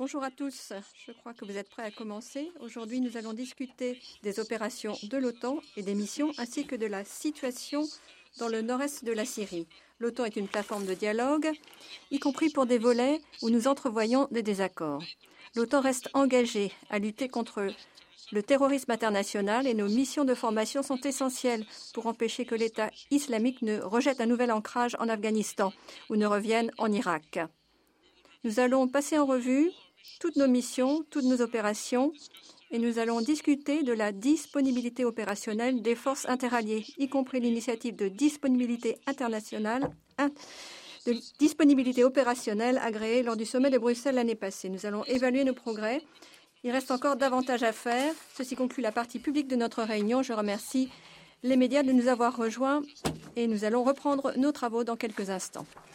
Bonjour à tous, je crois que vous êtes prêts à commencer. Aujourd'hui, nous allons discuter des opérations de l'OTAN et des missions, ainsi que de la situation dans le nord-est de la Syrie. L'OTAN est une plateforme de dialogue, y compris pour des volets où nous entrevoyons des désaccords. L'OTAN reste engagée à lutter contre le terrorisme international et nos missions de formation sont essentielles pour empêcher que l'État islamique ne rejette un nouvel ancrage en Afghanistan ou ne revienne en Irak. Nous allons passer en revue toutes nos missions, toutes nos opérations, et nous allons discuter de la disponibilité opérationnelle des forces interalliées, y compris l'initiative de disponibilité internationale, de disponibilité opérationnelle agréée lors du sommet de Bruxelles l'année passée. Nous allons évaluer nos progrès. Il reste encore davantage à faire. Ceci conclut la partie publique de notre réunion. Je remercie les médias de nous avoir rejoints et nous allons reprendre nos travaux dans quelques instants.